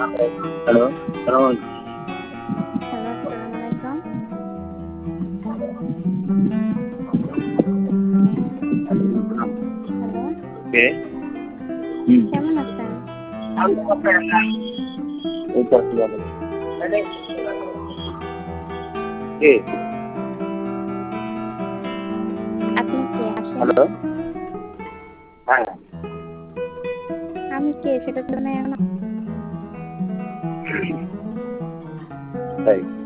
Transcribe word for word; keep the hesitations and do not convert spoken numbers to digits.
Hello, সালাম আলাইকুম। Hello, আসসালামু আলাইকুম। হ্যালো, কে? হুম। কেমন আছেন? এই তো আছি ভালো। কে? আপনি কে আসেন? হ্যালো? হ্যাঁ, আমি কে সেটা তো মানে এখনো তাই।